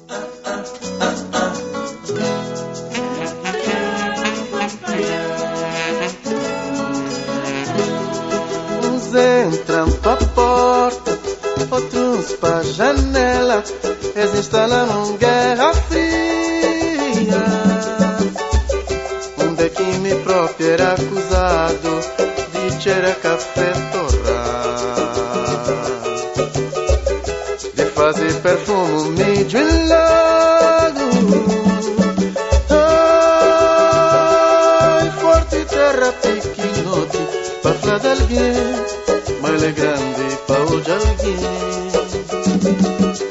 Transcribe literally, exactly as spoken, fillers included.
Uns entram pra porta, outros pra janela. Eles instalam guerra fria. Um de que me próprio era acusado de cheirar café torrado, de fazer perfume mídio e lago. Ai, forte terra pequenote, pra falar de alguém, mas ele é grande pra o de alguém.